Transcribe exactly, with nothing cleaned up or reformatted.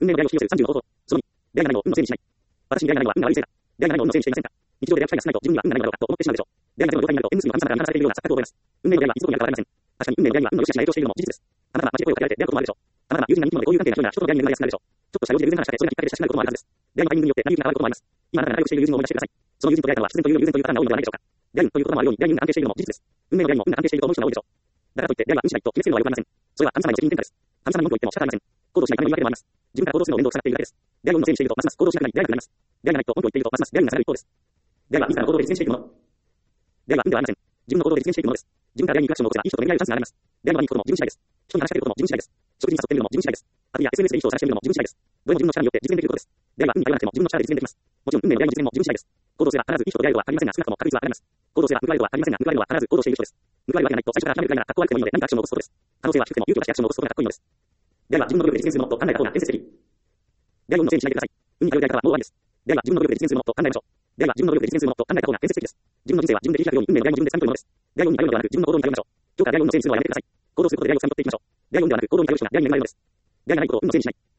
運命の出会いを引き寄せるさんじゅうの方法。そのに、出会いがないのを運のせいにしない。私に出会いがないのは運が悪いせいだ。出会いがないのを運のせいにしていませんか。日常で出会う機会が少ないと自分には運がないのだろうかと思ってしまうでしょう。出会いがゼロの状態になると縁結びの神様が乱されているような錯覚を覚えます。運命の出会いは一度にあるかわかりません。確かに運命の出会いは運の良し悪しが影響しているのも事実です。あなたは街で声をかけられて出会うこともあるでしょう。あなたは友人が人気者で交友関係が人なら人と出会いに恵まれやすくなるでしょう。ちょっとした用事で偶然話してそれがきっかけで親しくなることもあるはずです。出会いのタイミングによって成り行きが変わることもあります。今あなたが仲良くしている友人を思い出してください。その友人と出会えたのは必然というより偶然というパターンが多いのではないでしょうか。出会い運ということもあるように出会い運が安定しているのも事実です。運命の出会いも運が安定していると思う人が多いでしょう。だからといって出会いは運次第と決めつけるのはよくありません。それは神様の責任転嫁です。神様に文句を言っても仕方ありません。行動しないための言い訳でもあります。自分から行動するのを面倒くさがっているだけです。出会い運のせいにしているとますます行動しなくなり出会えなくなります。出会いがないと文句を言っているとますます出会いが下がる一方です。出会いは自らの行動で実現していくもの。出会いは運ではありません。自分の行動で実現していくものです。自分から出会いに行くアクションを起こせばいい人と巡り合えるチャンスがあります。出会いの場に行くことも自分次第です。人に話しかけることも自分次第です。食事に誘ってみるのも自分次第です。あるいは エスエヌエス でいい人を探してみるのも自分次第です。どれも自分の力によって実現できることです。出会いは運に頼らなくても自分の力で実現できます。もちろん運命の出会いの実現も自分次第です。行動すれば必ずいい人と出会えるとは限りませんが少なくとも確率は上がります。行動すれば報われるとは限りませんが報われるのは必ず行動している人です。報われるわけがないと最初から諦めるくらいなら格好悪くてもいいので何かアクションを起こすことです。可能性は低くても勇気を出してアクションを起こすことがかっこいいのです。出会いは自分の努力で実現するものと考えた方が建設的。出会いを運のせいにしないでください。運に頼るやり方はもう終わりです。出会いは自分の努力で実現するものと考えましょう。出会いは自分の努力で実現するものと考えた方が建設的です。自分の人生は自分で切り開くように運命の出会いも自分で掴むというものです。出会い運に頼るのではなく自分の行動に頼りましょう。今日から出会い運のせいにするのはやめてください。行動することで出会いを掴み取っていきましょう。出会い運ではなく行動に頼る人が出会いに恵まれるのです。出会いがないことを運のせいにしない。